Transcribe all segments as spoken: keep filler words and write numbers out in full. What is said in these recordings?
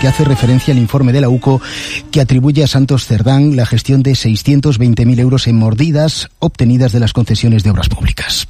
que hace referencia al informe de la U C O que atribuye a Santos Cerdán la gestión de seiscientos veinte mil euros en mordidas obtenidas de las concesiones de obras públicas.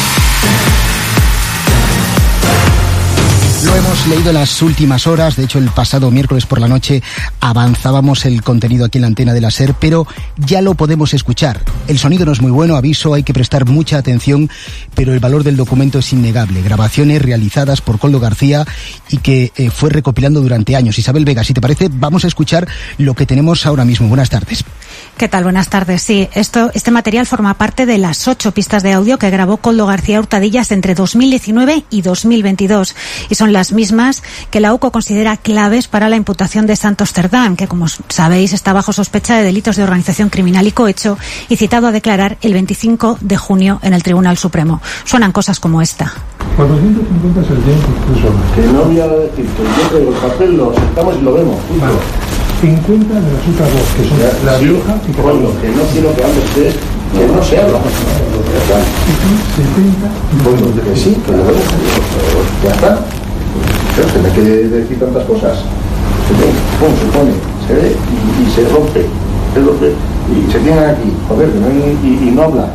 Lo hemos leído en las últimas horas, de hecho el pasado miércoles por la noche avanzábamos el contenido aquí en la antena de la SER, pero ya lo podemos escuchar. El sonido no es muy bueno, aviso, hay que prestar mucha atención, pero el valor del documento es innegable. Grabaciones realizadas por Koldo García y que eh, fue recopilando durante años. Isabel Vega, si te parece, vamos a escuchar lo que tenemos ahora mismo. Buenas tardes. ¿Qué tal? Buenas tardes. Sí, esto, este material forma parte de las ocho pistas de audio que grabó Koldo García Hurtadillas entre dos mil diecinueve y dos mil veintidós. Y son las mismas que la U C O considera claves para la imputación de Santos Cerdán, que como sabéis está bajo sospecha de delitos de organización criminal y cohecho y citado a declarar el veinticinco de junio en el Tribunal Supremo. Suenan cosas como esta. cuatrocientos cincuenta es el tiempo, incluso. Que no voy a decir que yo traigo el papel, lo sentamos y lo vemos. Vale. cincuenta de las otras dos, que son ya, la vieja y que bueno, que no quiero que hable usted, que no se habla. setenta Bueno, que sí, que lo vemos. Ya está. Pero se me quiere decir tantas cosas. Se ve, pum, se pone, se ve y, y se rompe. Se rompe y se tiene aquí, joder, que no hay, y, y no habla.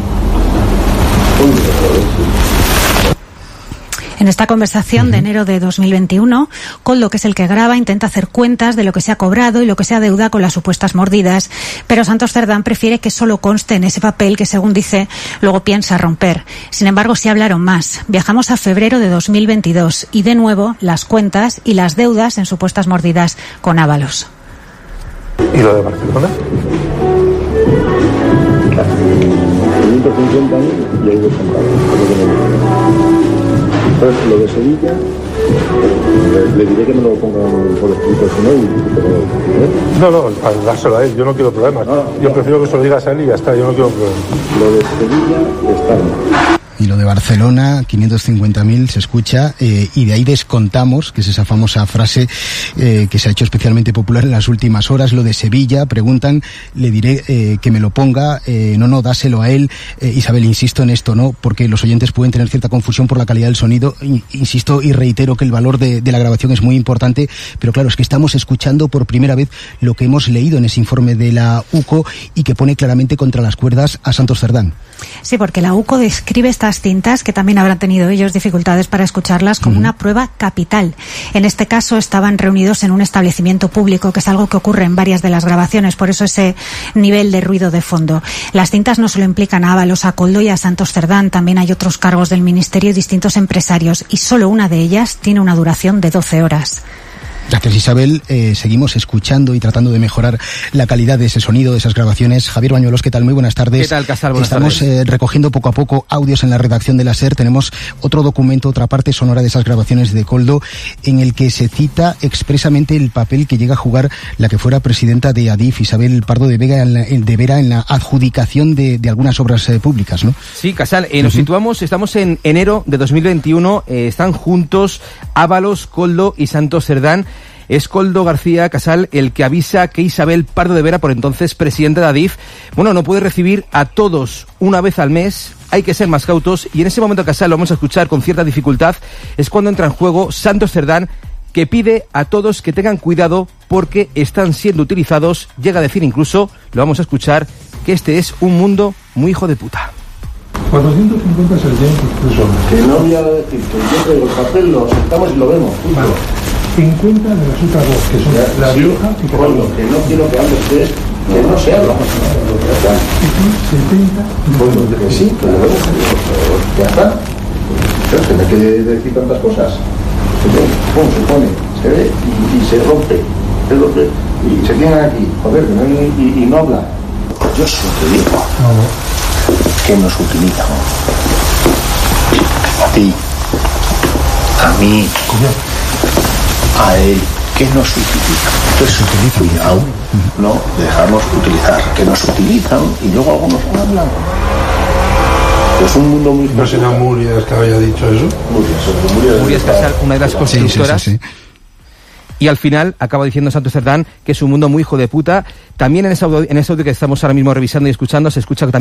En esta conversación uh-huh. de enero de dos mil veintiuno, Koldo, que es el que graba, intenta hacer cuentas de lo que se ha cobrado y lo que se adeuda con las supuestas mordidas, pero Santos Cerdán prefiere que solo conste en ese papel que, según dice, luego piensa romper. Sin embargo, sí hablaron más. Viajamos a febrero de dos mil veintidós y, de nuevo, las cuentas y las deudas en supuestas mordidas con Ábalos. ¿Y lo de Barcelona? quinientos cincuenta mil y ahí descontado. Entonces, lo de Sevilla, le, le diré que me lo pongan por escrito, si no, y te lo doy. ¿Eh? No, no, al dárselo a él, yo no quiero problemas. No, no, yo prefiero que se lo digas a él y ya está, yo no quiero problemas. Lo de Sevilla está mal. Y lo de Barcelona, quinientos cincuenta mil, se escucha, eh, y de ahí descontamos, que es esa famosa frase eh, que se ha hecho especialmente popular en las últimas horas. Lo de Sevilla, preguntan, le diré eh, que me lo ponga, eh, no, no, dáselo a él. Eh, Isabel, insisto en esto, ¿no? Porque los oyentes pueden tener cierta confusión por la calidad del sonido. Insisto y reitero que el valor de, de la grabación es muy importante, pero claro, es que estamos escuchando por primera vez lo que hemos leído en ese informe de la U C O y que pone claramente contra las cuerdas a Santos Cerdán. Sí, porque la U C O describe esta cintas, que también habrán tenido ellos dificultades para escucharlas, como uh-huh. una prueba capital. En este caso estaban reunidos en un establecimiento público, que es algo que ocurre en varias de las grabaciones, por eso ese nivel de ruido de fondo. Las cintas no solo implican a Ábalos, a Koldo y a Santos Cerdán, también hay otros cargos del ministerio y distintos empresarios, y solo una de ellas tiene una duración de doce horas. Gracias, Isabel. Eh, seguimos escuchando y tratando de mejorar la calidad de ese sonido, de esas grabaciones. Javier Bañuelos, ¿qué tal? Muy buenas tardes. ¿Qué tal, Casal? Buenas Estamos tardes. Eh, recogiendo poco a poco audios en la redacción de la SER. Tenemos otro documento, otra parte sonora de esas grabaciones de Koldo, en el que se cita expresamente el papel que llega a jugar la que fuera presidenta de ADIF, Isabel Pardo de, Vega, en la, de Vera, en la adjudicación de, de algunas obras eh, públicas, ¿no? Sí, Casal. Eh, nos uh-huh. situamos, estamos en enero de dos mil veintiuno. Eh, están juntos Ábalos, Koldo y Santos Cerdán. Es Koldo García, Casal, el que avisa que Isabel Pardo de Vera, por entonces presidenta de ADIF, bueno, no puede recibir a todos una vez al mes, hay que ser más cautos, y en ese momento, Casal, lo vamos a escuchar con cierta dificultad, es cuando entra en juego Santos Cerdán, que pide a todos que tengan cuidado porque están siendo utilizados, llega a decir incluso, lo vamos a escuchar, que este es un mundo muy hijo de puta. cuatrocientos cincuenta es el tiempo, incluso. Que no voy a decir que yo traigo el papel, lo sentamos y lo vemos. Vale. cincuenta de las otras dos, que son ya, la sí, vieja y que bueno, que no quiero que hable usted, que no se habla. setenta Bueno, que sí, que lo vemos. Ya está. Pero se me quiere decir tantas cosas. Se ve, pum, se pone, se ve y, y se rompe. Se rompe y se tiene aquí, joder, que no hay, y, y no habla. Yo se te digo no. que nos utilizan. A ti, a mí, a él, que nos utilizan. Entonces, cuidado, no dejamos utilizar, que nos utilizan y luego algunos hablan. Es un mundo muy... ¿No será Murias que había dicho eso? Murias, Murias, Murias Casal, una de las constructoras. Sí, sí, sí, sí. Y al final acaba diciendo Santos Cerdán que es un mundo muy hijo de puta. También en ese audio, en ese audio que estamos ahora mismo revisando y escuchando, se escucha que también